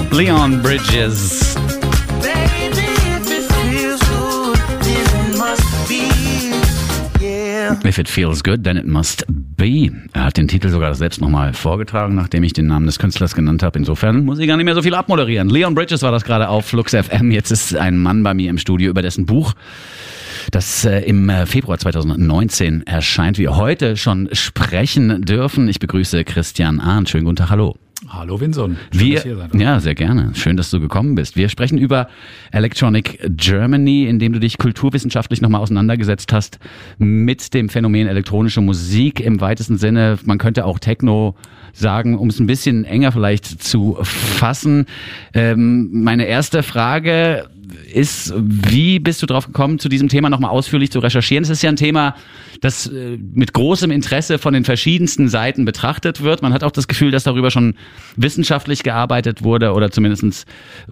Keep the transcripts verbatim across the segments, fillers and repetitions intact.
Leon Bridges. If it feels good, then it must be. Er hat den Titel sogar selbst nochmal vorgetragen, nachdem ich den Namen des Künstlers genannt habe. Insofern muss ich gar nicht mehr so viel abmoderieren. Leon Bridges war das gerade auf Flux F M. Jetzt ist ein Mann bei mir im Studio, über dessen Buch, das äh, im Februar zweitausendneunzehn erscheint, wir heute schon sprechen dürfen. Ich begrüße Christian Arndt. Schönen guten Tag, hallo. Hallo Vinson, schön, wir, dass ihr hier seid. Ja, sehr gerne. Schön, dass du gekommen bist. Wir sprechen über Electronic Germany, in dem du dich kulturwissenschaftlich nochmal auseinandergesetzt hast mit dem Phänomen elektronische Musik im weitesten Sinne. Man könnte auch Techno sagen, um es ein bisschen enger vielleicht zu fassen. Ähm, meine erste Frage ist, wie bist du drauf gekommen, zu diesem Thema nochmal ausführlich zu recherchieren? Es ist ja ein Thema, das äh, mit großem Interesse von den verschiedensten Seiten betrachtet wird. Man hat auch das Gefühl, dass darüber schon wissenschaftlich gearbeitet wurde oder zumindest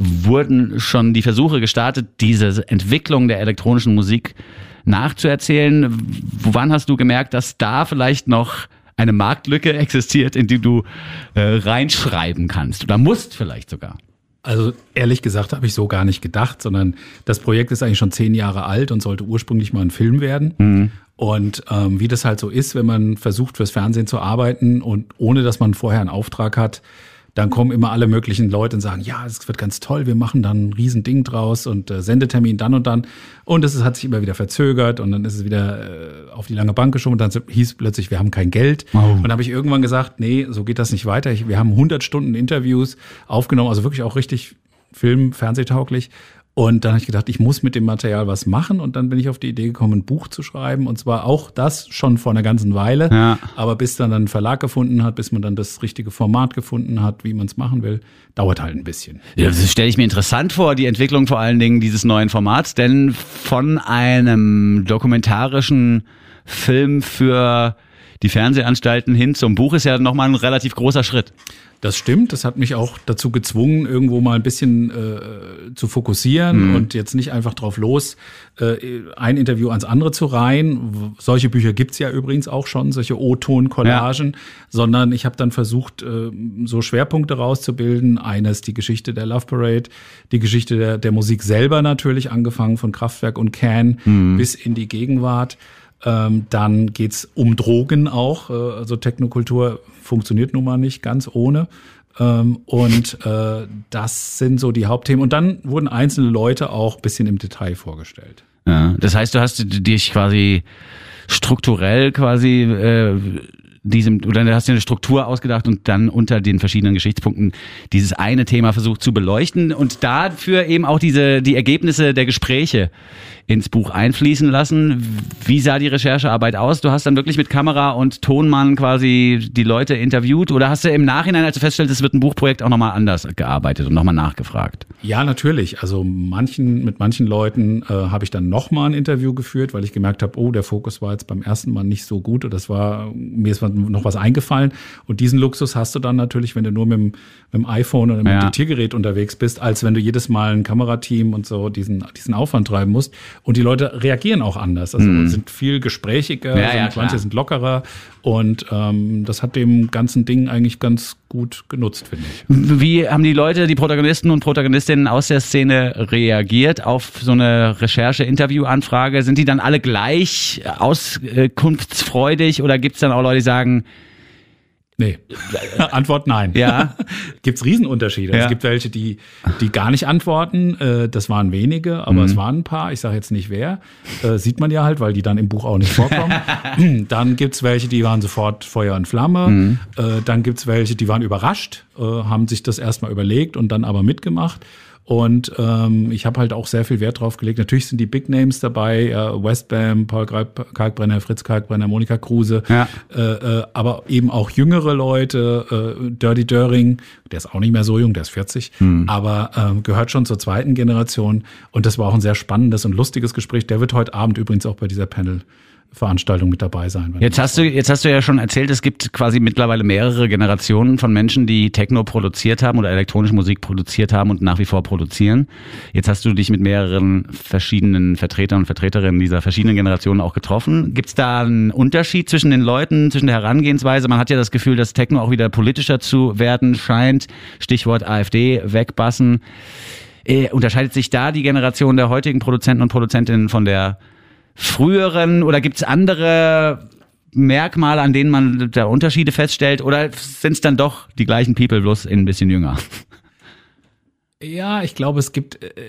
wurden schon die Versuche gestartet, diese Entwicklung der elektronischen Musik nachzuerzählen. Wann hast du gemerkt, dass da vielleicht noch eine Marktlücke existiert, in die du äh, reinschreiben kannst oder musst vielleicht sogar? Also ehrlich gesagt habe ich so gar nicht gedacht, sondern das Projekt ist eigentlich schon zehn Jahre alt und sollte ursprünglich mal ein Film werden. Mhm. Und ähm, wie das halt so ist, wenn man versucht, fürs Fernsehen zu arbeiten und ohne, dass man vorher einen Auftrag hat, dann kommen immer alle möglichen Leute und sagen, ja, es wird ganz toll, wir machen dann ein Riesending draus und äh, Sendetermin dann und dann. Und es hat sich immer wieder verzögert und dann ist es wieder äh, auf die lange Bank geschoben und dann hieß plötzlich, wir haben kein Geld. Oh. Und dann habe ich irgendwann gesagt, nee, so geht das nicht weiter. Ich, wir haben hundert Stunden Interviews aufgenommen, also wirklich auch richtig Film-, Fernsehtauglich. Und dann habe ich gedacht, ich muss mit dem Material was machen. Und dann bin ich auf die Idee gekommen, ein Buch zu schreiben. Und zwar auch das schon vor einer ganzen Weile. Ja. Aber bis dann ein Verlag gefunden hat, bis man dann das richtige Format gefunden hat, wie man es machen will, dauert halt ein bisschen. Ja, das stelle ich mir interessant vor, die Entwicklung vor allen Dingen dieses neuen Formats. Denn von einem dokumentarischen Film für die Fernsehanstalten hin zum Buch ist ja nochmal ein relativ großer Schritt. Das stimmt, das hat mich auch dazu gezwungen, irgendwo mal ein bisschen äh, zu fokussieren mhm. und jetzt nicht einfach drauf los, äh, ein Interview ans andere zu reihen. Solche Bücher gibt's ja übrigens auch schon, solche O-Ton-Collagen, ja. sondern ich habe dann versucht, äh, so Schwerpunkte rauszubilden. Eines die Geschichte der Love Parade, die Geschichte der, der Musik selber natürlich, angefangen von Kraftwerk und Can mhm. bis in die Gegenwart. Ähm, dann geht's um Drogen auch, äh, also Technokultur funktioniert nun mal nicht ganz ohne. Ähm, und äh, das sind so die Hauptthemen. Und dann wurden einzelne Leute auch ein bisschen im Detail vorgestellt. Ja, das heißt, du hast dich quasi strukturell quasi äh, diesem, oder du hast dir eine Struktur ausgedacht und dann unter den verschiedenen Geschichtspunkten dieses eine Thema versucht zu beleuchten und dafür eben auch diese die Ergebnisse der Gespräche ins Buch einfließen lassen. Wie sah die Recherchearbeit aus? Du hast dann wirklich mit Kamera und Tonmann quasi die Leute interviewt oder hast du im Nachhinein, als du feststellst, es wird ein Buchprojekt, auch nochmal anders gearbeitet und nochmal nachgefragt? Ja, natürlich. Also manchen mit manchen Leuten äh, habe ich dann nochmal ein Interview geführt, weil ich gemerkt habe, oh, der Fokus war jetzt beim ersten Mal nicht so gut und das war, mir ist noch was eingefallen. Und diesen Luxus hast du dann natürlich, wenn du nur mit dem, mit dem iPhone oder mit ja. dem Diktiergerät unterwegs bist, als wenn du jedes Mal ein Kamerateam und so diesen, diesen Aufwand treiben musst. Und die Leute reagieren auch anders. Also mm. sind viel gesprächiger, ja, ja, manche sind lockerer. Und ähm, das hat dem ganzen Ding eigentlich ganz gut genutzt, finde ich. Wie haben die Leute, die Protagonisten und Protagonistinnen aus der Szene reagiert auf so eine Recherche-Interview-Anfrage? Sind die dann alle gleich auskunftsfreudig oder gibt es dann auch Leute, die sagen, nee. Antwort nein. Ja. Gibt's Riesenunterschiede. Ja. Es gibt welche, die die gar nicht antworten. Das waren wenige, aber mhm. es waren ein paar. Ich sage jetzt nicht wer. Äh, sieht man ja halt, weil die dann im Buch auch nicht vorkommen. Dann gibt's welche, die waren sofort Feuer und Flamme. Mhm. Äh, dann gibt's welche, die waren überrascht, äh, haben sich das erstmal überlegt und dann aber mitgemacht. Und ähm, ich habe halt auch sehr viel Wert drauf gelegt. Natürlich sind die Big Names dabei, äh, Westbam, Paul Kalkbrenner, Fritz Kalkbrenner, Monika Kruse, ja. äh, äh, aber eben auch jüngere Leute, äh, Dirty Döring, der ist auch nicht mehr so jung, der ist vierzig, hm. aber äh, gehört schon zur zweiten Generation. Und das war auch ein sehr spannendes und lustiges Gespräch. Der wird heute Abend übrigens auch bei dieser Panel Veranstaltung mit dabei sein. Jetzt hast du, jetzt hast du ja schon erzählt, es gibt quasi mittlerweile mehrere Generationen von Menschen, die Techno produziert haben oder elektronische Musik produziert haben und nach wie vor produzieren. Jetzt hast du dich mit mehreren verschiedenen Vertretern und Vertreterinnen dieser verschiedenen Generationen auch getroffen. Gibt es da einen Unterschied zwischen den Leuten, zwischen der Herangehensweise? Man hat ja das Gefühl, dass Techno auch wieder politischer zu werden scheint. Stichwort AfD, wegbassen. Äh, unterscheidet sich da die Generation der heutigen Produzenten und Produzentinnen von der früheren, oder gibt es andere Merkmale, an denen man da Unterschiede feststellt, oder sind es dann doch die gleichen People, bloß ein bisschen jünger? Ja, ich glaube, es gibt äh,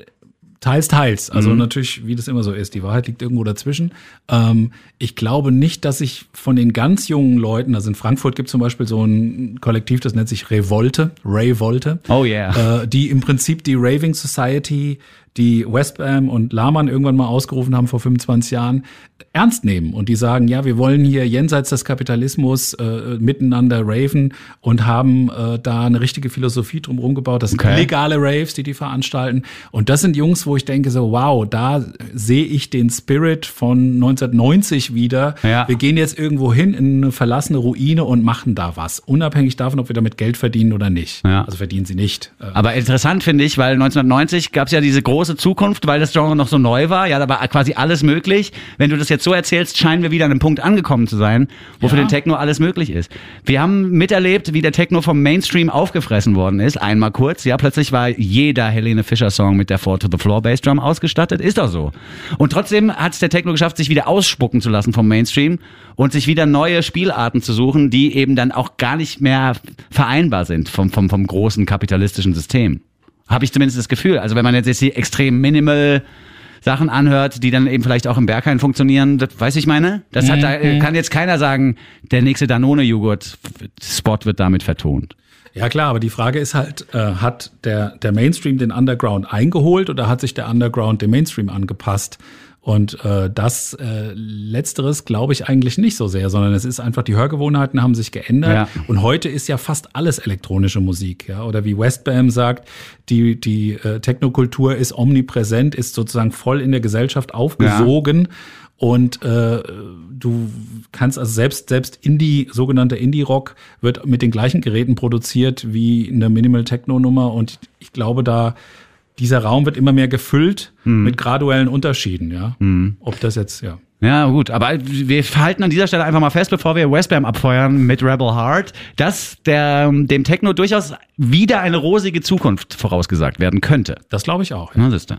teils, teils. Also mhm. natürlich, wie das immer so ist, die Wahrheit liegt irgendwo dazwischen. Ähm, ich glaube nicht, dass ich von den ganz jungen Leuten, also in Frankfurt gibt es zum Beispiel so ein Kollektiv, das nennt sich Revolte, Revolte. Oh yeah. Äh, die im Prinzip die Raving Society, die Westbam und Lahmann irgendwann mal ausgerufen haben vor fünfundzwanzig Jahren, ernst nehmen. Und die sagen, ja, wir wollen hier jenseits des Kapitalismus äh, miteinander raven und haben äh, da eine richtige Philosophie drumherum gebaut. Das sind okay. legale Raves, die die veranstalten. Und das sind Jungs, wo ich denke so, wow, da sehe ich den Spirit von neunzehnhundertneunzig wieder. Ja. Wir gehen jetzt irgendwo hin in eine verlassene Ruine und machen da was. Unabhängig davon, ob wir damit Geld verdienen oder nicht. Ja. Also verdienen sie nicht. Aber interessant finde ich, weil neunzehnhundertneunzig gab es ja diese große Zukunft, weil das Genre noch so neu war. Ja, da war quasi alles möglich. Wenn du das jetzt so erzählst, scheinen wir wieder an einem Punkt angekommen zu sein, wo ja. für den Techno alles möglich ist. Wir haben miterlebt, wie der Techno vom Mainstream aufgefressen worden ist. Einmal kurz. Ja, plötzlich war jeder Helene Fischer Song mit der Four to the Floor Bassdrum ausgestattet. Ist doch so. Und trotzdem hat es der Techno geschafft, sich wieder ausspucken zu lassen vom Mainstream und sich wieder neue Spielarten zu suchen, die eben dann auch gar nicht mehr vereinbar sind vom, vom, vom großen kapitalistischen System. Habe ich zumindest das Gefühl. Also wenn man jetzt die extrem minimal Sachen anhört, die dann eben vielleicht auch im Berghain funktionieren, das weiß ich meine. Das hat, da kann jetzt keiner sagen, der nächste Danone-Joghurt-Spot wird damit vertont. Ja klar, aber die Frage ist halt, äh, hat der, der Mainstream den Underground eingeholt oder hat sich der Underground dem Mainstream angepasst? Und äh, das äh, Letzteres glaube ich eigentlich nicht so sehr, sondern es ist einfach, die Hörgewohnheiten haben sich geändert. Ja. Und heute ist ja fast alles elektronische Musik. Ja? Oder wie Westbam sagt, die, die äh, Technokultur ist omnipräsent, ist sozusagen voll in der Gesellschaft aufgesogen. Ja. Und äh, du kannst also selbst selbst Indie, sogenannter Indie-Rock, wird mit den gleichen Geräten produziert wie eine Minimal-Techno-Nummer. Und ich glaube, da dieser Raum wird immer mehr gefüllt mhm. mit graduellen Unterschieden, ja. Mhm. Ob das jetzt, ja. Ja, gut, aber wir halten an dieser Stelle einfach mal fest, bevor wir Westbam abfeuern mit Rebel Heart, dass der, dem Techno durchaus wieder eine rosige Zukunft vorausgesagt werden könnte. Das glaube ich auch. Ja. Na, siehste.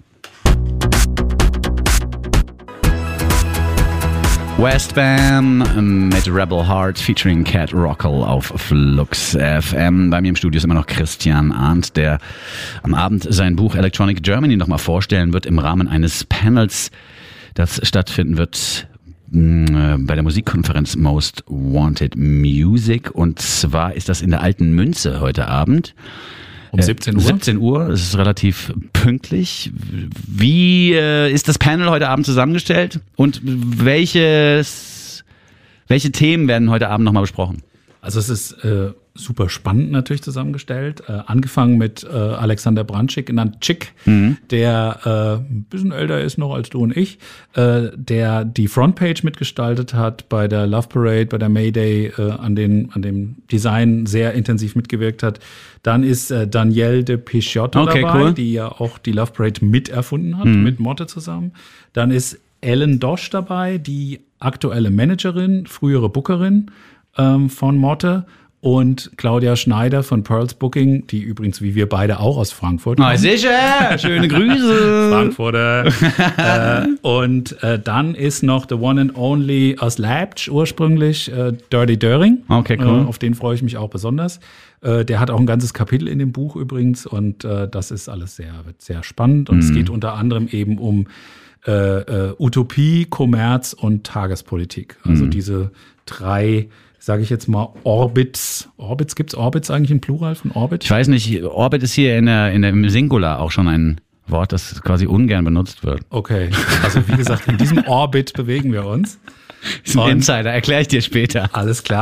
Westbam mit Rebel Heart featuring Cat Rockel auf Flux F M. Bei mir im Studio ist immer noch Christian Arndt, der am Abend sein Buch Electronic Germany nochmal vorstellen wird im Rahmen eines Panels, das stattfinden wird bei der Musikkonferenz Most Wanted Music. Und zwar ist das in der Alten Münze heute Abend. Um siebzehn Uhr? siebzehn Uhr, das ist relativ pünktlich. Wie äh, ist das Panel heute Abend zusammengestellt und welches, welche Themen werden heute Abend nochmal besprochen? Also es ist äh, super spannend natürlich zusammengestellt. Äh, angefangen mit äh, Alexander Brandschick, genannt Chick, mhm. der äh, ein bisschen älter ist noch als du und ich, äh, der die Frontpage mitgestaltet hat bei der Love Parade, bei der Mayday, äh, an, den, an dem Design sehr intensiv mitgewirkt hat. Dann ist äh, Danielle de Picciotto okay, dabei, cool. die ja auch die Love Parade miterfunden hat, mhm. mit Motte zusammen. Dann ist Ellen Dosch dabei, die aktuelle Managerin, frühere Bookerin ähm, von Motte. Und Claudia Schneider von Pearls Booking, die übrigens wie wir beide auch aus Frankfurt kommen. Na sicher, schöne Grüße. Frankfurter. äh, und äh, dann ist noch the one and only aus Leipzig ursprünglich, äh, Dirty Döring. Okay, cool. Äh, auf den freue ich mich auch besonders. Äh, der hat auch ein ganzes Kapitel in dem Buch übrigens und äh, das ist alles sehr, wird sehr spannend. Und mhm. es geht unter anderem eben um äh, äh, Utopie, Kommerz und Tagespolitik. Also mhm. diese drei, sage ich jetzt mal, Orbits. Orbits, gibt's Orbits eigentlich im Plural von Orbit? Ich weiß nicht, Orbit ist hier in der, in der, im Singular auch schon ein Wort, das quasi ungern benutzt wird. Okay, also wie gesagt, in diesem Orbit bewegen wir uns. Das ist ein Insider, erkläre ich dir später. Alles klar.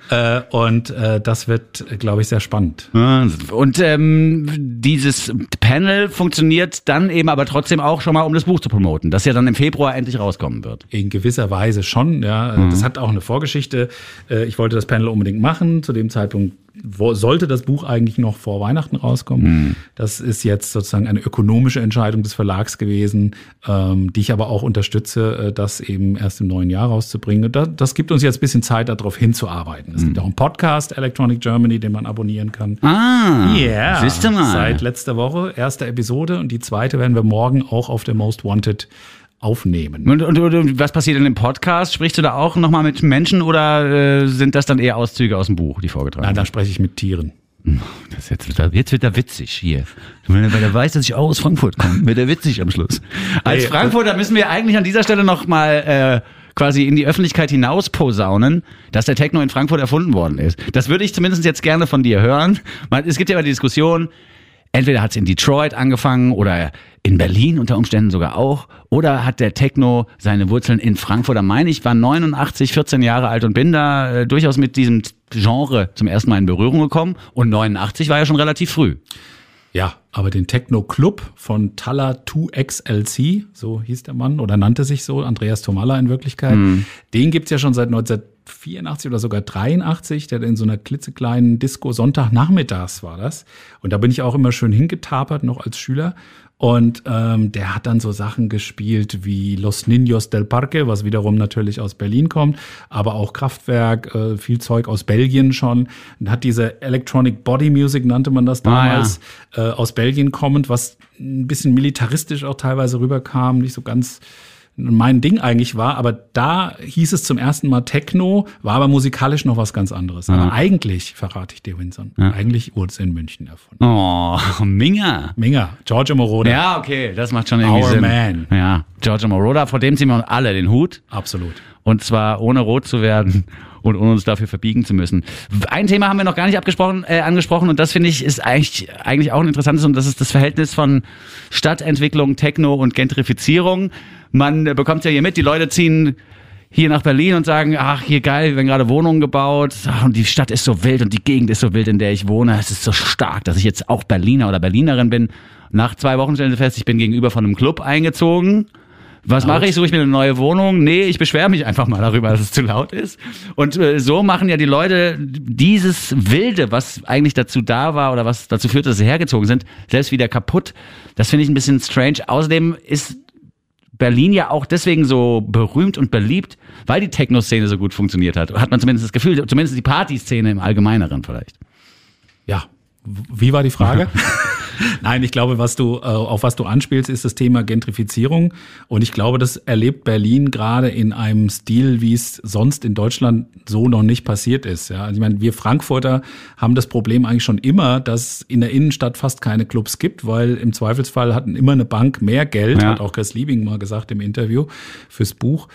Äh, und äh, das wird, glaube ich, sehr spannend. Und ähm, dieses Panel funktioniert dann eben aber trotzdem auch schon mal, um das Buch zu promoten, das ja dann im Februar endlich rauskommen wird. In gewisser Weise schon, ja. Mhm. Das hat auch eine Vorgeschichte. Ich wollte das Panel unbedingt machen. Zu dem Zeitpunkt wo, sollte das Buch eigentlich noch vor Weihnachten rauskommen. Mhm. Das ist jetzt sozusagen eine ökonomische Entscheidung des Verlags gewesen, ähm, die ich aber auch unterstütze, das eben erst im neuen Jahr rauszubringen. Das, das gibt uns jetzt ein bisschen Zeit, darauf hinzuarbeiten. Es mhm. gibt auch einen Podcast, Electronic Germany, den man abonnieren kann. Ah, yeah. Siehst du mal. Seit letzter Woche, erste Episode, und die zweite werden wir morgen auch auf der Most Wanted aufnehmen. Und, und, und was passiert in dem Podcast? Sprichst du da auch nochmal mit Menschen oder äh, sind das dann eher Auszüge aus dem Buch, die vorgetragen werden? Nein, da spreche ich mit Tieren. Das jetzt, wird er, jetzt wird er witzig hier. Weil er weiß, dass ich auch aus Frankfurt komme, wird er witzig am Schluss. Als hey, Frankfurter müssen wir eigentlich an dieser Stelle nochmal äh, quasi in die Öffentlichkeit hinaus posaunen, dass der Techno in Frankfurt erfunden worden ist. Das würde ich zumindest jetzt gerne von dir hören. Es gibt ja immer die Diskussion, entweder hat es in Detroit angefangen oder in Berlin unter Umständen sogar auch. Oder hat der Techno seine Wurzeln in Frankfurt am Main? Ich war neunundachtzig, vierzehn Jahre alt und bin da äh, durchaus mit diesem Genre zum ersten Mal in Berührung gekommen. Und neunundachtzig war ja schon relativ früh. Ja, aber den Techno-Club von Talla zwei X L C, so hieß der Mann oder nannte sich so, Andreas Tomalla in Wirklichkeit, mhm. den gibt's ja schon seit neunzehnhundertvierundachtzig oder sogar dreiundachtzig, der in so einer klitzekleinen Disco, Sonntagnachmittags war das. Und da bin ich auch immer schön hingetapert, noch als Schüler. Und ähm, der hat dann so Sachen gespielt wie Los Niños del Parque, was wiederum natürlich aus Berlin kommt, aber auch Kraftwerk, äh, viel Zeug aus Belgien schon. Und hat diese Electronic Body Music, nannte man das damals, ah, ja. äh, aus Belgien kommend, was ein bisschen militaristisch auch teilweise rüberkam, nicht so ganz mein Ding eigentlich war, aber da hieß es zum ersten Mal Techno, war aber musikalisch noch was ganz anderes. Aber ja. eigentlich, verrate ich dir, Winson, ja. eigentlich wurde es in München erfunden. Oh, Minga. Minga, Giorgio Moroder. Ja, okay, das macht schon irgendwie Our Sinn. Man. Ja, Giorgio Moroder, vor dem ziehen wir uns alle den Hut. Absolut. Und zwar ohne rot zu werden und ohne uns dafür verbiegen zu müssen. Ein Thema haben wir noch gar nicht abgesprochen, äh, angesprochen und das finde ich ist eigentlich, eigentlich auch ein interessantes und das ist das Verhältnis von Stadtentwicklung, Techno und Gentrifizierung. Man bekommt ja hier mit, die Leute ziehen hier nach Berlin und sagen, ach, hier geil, werden gerade Wohnungen gebaut und die Stadt ist so wild und die Gegend ist so wild, in der ich wohne. Es ist so stark, dass ich jetzt auch Berliner oder Berlinerin bin. Nach zwei Wochen stellen sie fest, ich bin gegenüber von einem Club eingezogen. Was mache ich? Suche ich mir eine neue Wohnung? Nee, ich beschwere mich einfach mal darüber, dass es zu laut ist. Und äh, so machen ja die Leute dieses Wilde, was eigentlich dazu da war oder was dazu führt, dass sie hergezogen sind, selbst wieder kaputt. Das finde ich ein bisschen strange. Außerdem ist Berlin ja auch deswegen so berühmt und beliebt, weil die Techno-Szene so gut funktioniert hat. Hat man zumindest das Gefühl, zumindest die Partyszene im Allgemeineren vielleicht. Ja, wie war die Frage? Nein, ich glaube, was du, auf was du anspielst, ist das Thema Gentrifizierung. Und ich glaube, das erlebt Berlin gerade in einem Stil, wie es sonst in Deutschland so noch nicht passiert ist. Ja, ich meine, wir Frankfurter haben das Problem eigentlich schon immer, dass in der Innenstadt fast keine Clubs gibt, weil im Zweifelsfall hatten immer eine Bank mehr Geld, ja. hat auch Chris Liebing mal gesagt im Interview fürs Buch.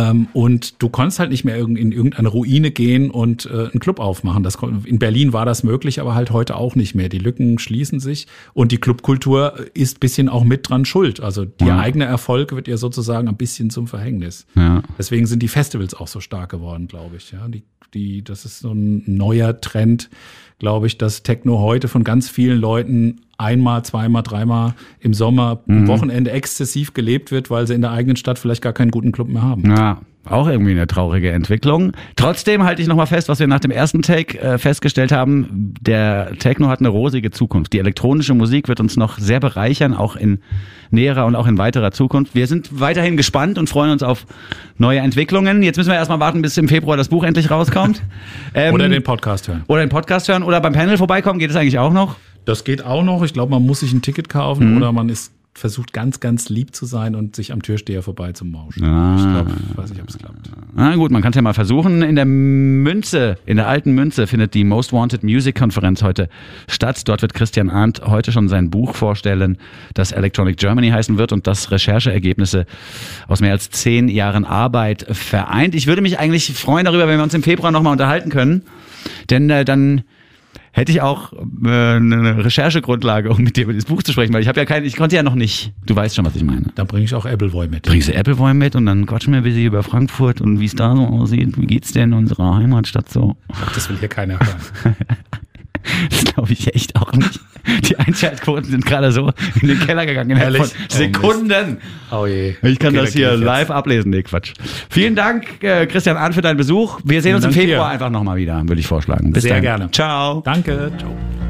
Und du konntest halt nicht mehr in irgendeine Ruine gehen und einen Club aufmachen. Das, in Berlin war das möglich, aber halt heute auch nicht mehr. Die Lücken schließen sich. Und die Clubkultur ist ein bisschen auch mit dran schuld. Also ihr ja. eigener Erfolg wird ihr sozusagen ein bisschen zum Verhängnis. Ja. Deswegen sind die Festivals auch so stark geworden, glaube ich. Ja, die, die, das ist so ein neuer Trend, glaube ich, dass Techno heute von ganz vielen Leuten einmal, zweimal, dreimal im Sommer, mhm. am Wochenende exzessiv gelebt wird, weil sie in der eigenen Stadt vielleicht gar keinen guten Club mehr haben. Ja. Auch irgendwie eine traurige Entwicklung. Trotzdem halte ich nochmal fest, was wir nach dem ersten Take äh, festgestellt haben. Der Techno hat eine rosige Zukunft. Die elektronische Musik wird uns noch sehr bereichern, auch in näherer und auch in weiterer Zukunft. Wir sind weiterhin gespannt und freuen uns auf neue Entwicklungen. Jetzt müssen wir erstmal warten, bis im Februar das Buch endlich rauskommt. Ähm, oder den Podcast hören. Oder den Podcast hören oder beim Panel vorbeikommen. Geht es eigentlich auch noch? Das geht auch noch. Ich glaube, man muss sich ein Ticket kaufen mhm. oder man ist versucht ganz, ganz lieb zu sein und sich am Türsteher vorbei zu mauschen. Ah, ich glaube, ich weiß nicht, ob es klappt. Na gut, man kann es ja mal versuchen. In der Münze, in der alten Münze findet die Most Wanted Music Konferenz heute statt. Dort wird Christian Arndt heute schon sein Buch vorstellen, das Electronic Germany heißen wird und das Rechercheergebnisse aus mehr als zehn Jahren Arbeit vereint. Ich würde mich eigentlich freuen darüber, wenn wir uns im Februar nochmal unterhalten können, denn äh, dann hätte ich auch äh, eine Recherchegrundlage, um mit dir über dieses Buch zu sprechen, weil ich habe ja kein, ich konnte ja noch nicht, du weißt schon, was ich meine. Dann bringe ich auch Appleboy mit. Bringst du Appleboy mit und dann quatschen wir ein bisschen über Frankfurt und wie es da so aussieht. Wie geht's denn in unserer Heimatstadt so? Das will hier keiner hören. Das glaube ich echt auch nicht. Die Einschaltquoten sind gerade so in den Keller gegangen innerhalb von Sekunden. Oh je. Ich kann okay, das hier live ablesen. Nee, Quatsch. Vielen Dank, äh, Christian Ahn, für deinen Besuch. Wir sehen Vielen uns im Dank Februar dir. einfach nochmal wieder, würde ich vorschlagen. Bis Sehr dann. gerne. Ciao. Danke. Ciao.